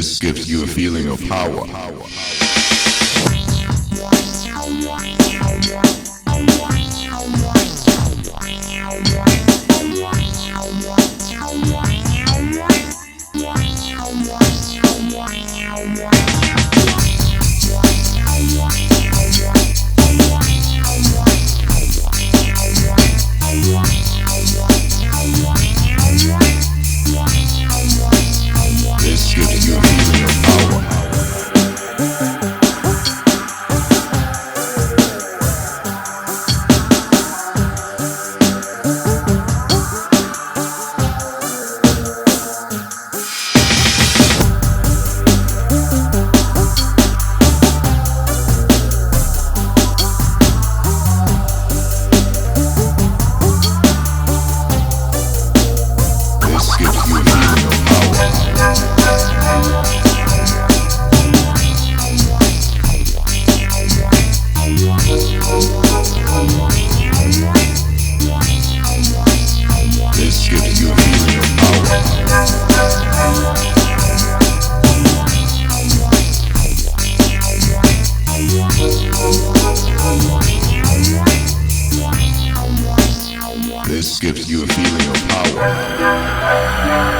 This gives you a feeling of power. This gives you a feeling of power. This gives you a feeling of This gives you a feeling of This gives you a feeling of power.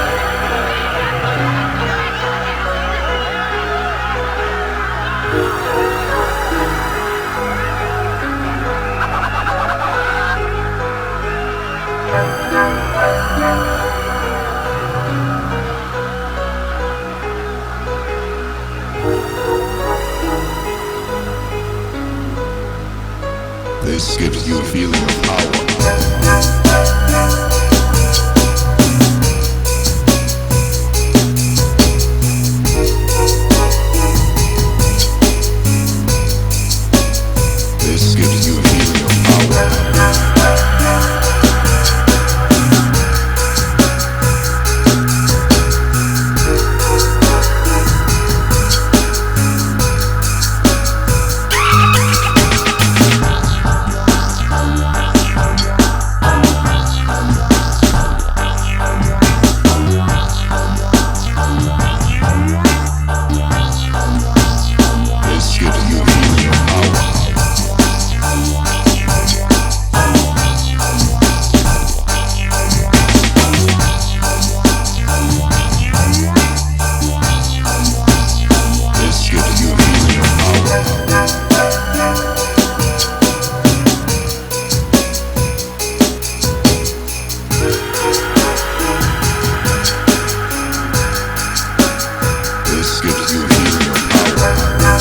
This gives you a feeling of power. This gives you a feeling of power. This gives you a feeling of power. This gives you a feeling of power. This gives you a feeling of power.